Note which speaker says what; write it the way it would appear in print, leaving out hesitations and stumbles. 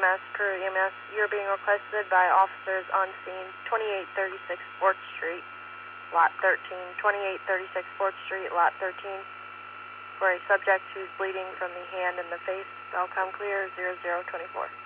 Speaker 1: EMS, Peru EMS. You're being requested by officers on scene, 2836 4th Street, Lot 13. 2836 4th Street, Lot 13, for a subject who's bleeding from the hand and the face. All come clear, 0024.